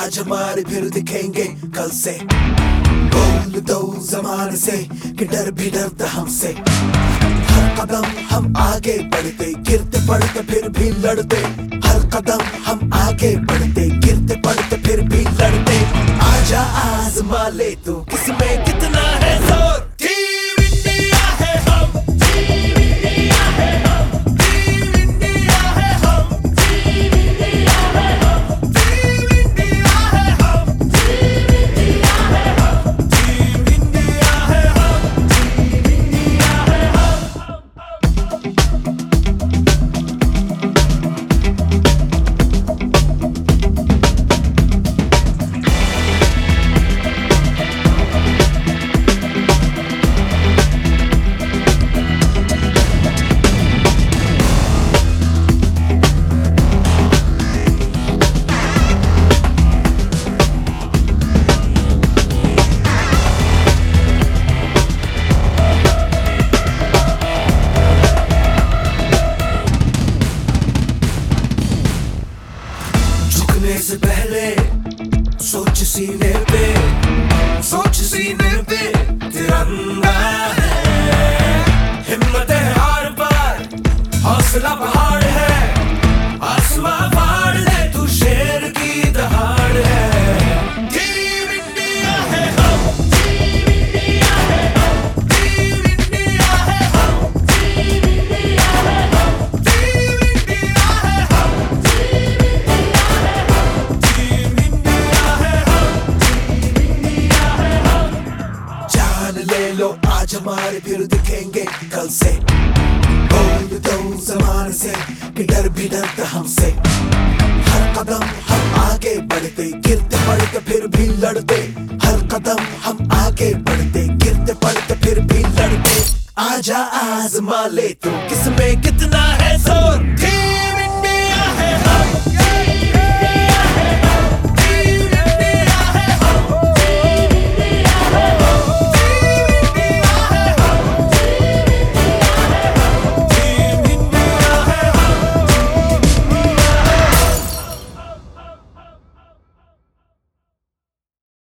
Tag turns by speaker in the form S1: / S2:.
S1: आज हमारे फिर दिखेंगे कल से। बोल दो जमाने से कि डर भी डरता हमसे। हर कदम हम आगे बढ़ते, गिरते पड़ते फिर भी लड़ते। हर कदम हम आगे बढ़ते, गिरते पड़ते फिर भी लड़ते। आजा आजमा ले तू किसमें कितना है जोर। टीम इंडिया है हम, टीम इंडिया है हम, टीम इंडिया है हम, टीम इंडिया है हम, टीम इंडिया है हम, टीम इंडिया है हम, टीम इंडिया है हम, टीम इंडिया है हम। झुकने से पहले सोच सीने पे, सोच सीने पे तिरंगा है। हिम्मत है हार पर, हौसला पहाड़ है। आसमां फाड़ दे तू शेर की दहाड़ है। टीम इंडिया है हम, टीम इंडिया है हम, टीम इंडिया है हम, टीम इंडिया है हम, टीम इंडिया है हम, टीम इंडिया है हम, टीम इंडिया है हम। जान ले लो आज हमारे फिर दिखेंगे कल से। बोल दो जमाने से कि डर भी डरता हमसे। हर कदम हम आगे बढ़ते, गिरते पड़ते फिर भी लड़ते। हर कदम हम आगे बढ़ते, गिरते पड़ते फिर भी लड़ते। आजा आजमा ले तू किसमें कितना